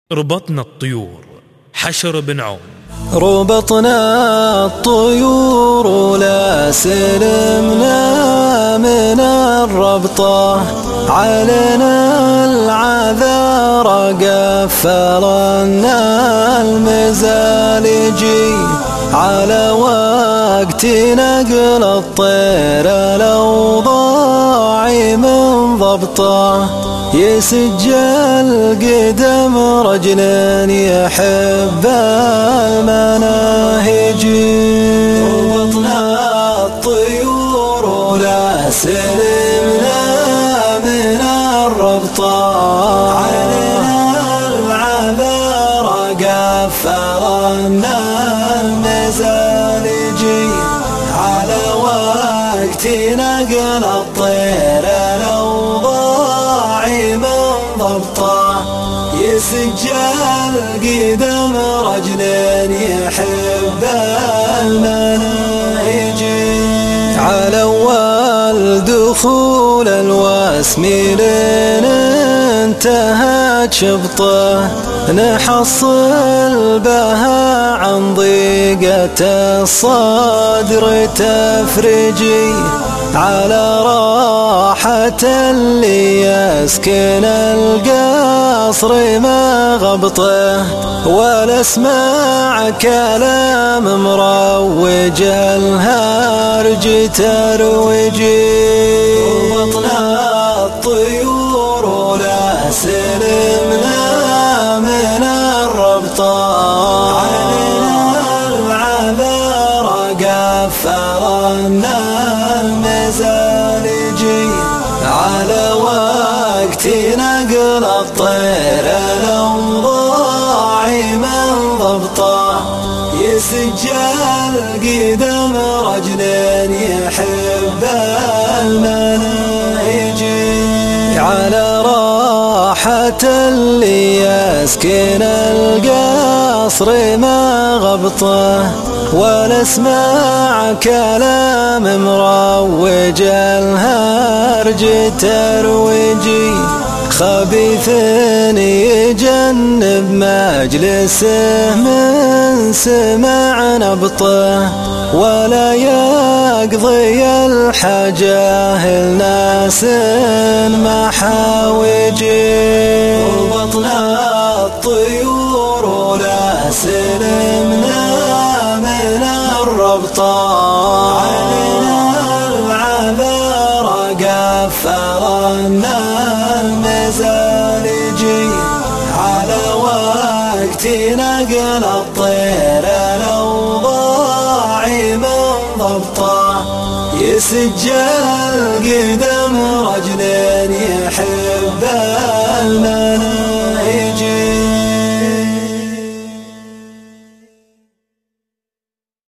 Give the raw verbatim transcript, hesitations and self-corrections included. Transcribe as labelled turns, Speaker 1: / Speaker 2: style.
Speaker 1: ربطنا الطيور حشر بن عون.
Speaker 2: ربطنا الطيور ولا سلمنا من الربطة، علينا العذار قفلنا المزالجي، على وقت نقل الطير الأوضاع من ضبطه، يسجل قدم رجل يحب المناهج. ربطنا الطيور ولا سلمنا من الربطة، علينا العذار قفلنا المزالجي، على وقت نقل الطير الأوضاع من ضبطه، يسجل قدم رجل يحب المناهج. على أول دخول الوسم لين انتهت شبطه، نحصل بها عن ضيقة الصدر تفرجي، على راحة اللي يسكن القصر ما غبطه، ولا اسمع كلام مروج الهرج تروجي. ربطنا الطيور ولا سلمنا من الربطة، علينا العذار قفلنا المزالجي، على وقت نقل الطير الأوضاع من ضبطه، يسجل قدم رجل يحب المناهج. على راحة اللي يسكن القصر ما غبطه، ولا اسمع كلام مروج الهرج ترويجي، خبيث يجنب مجلسه من سمع نبطه، ولا يقضي الحاجة لناس محاوجي. ربطنا الطيور ولا سلمنا من الربطة، علينا العذار قفلنا المزالجي، على وقت نقل الطير الأوضاع من ضبطه، يسجل قدم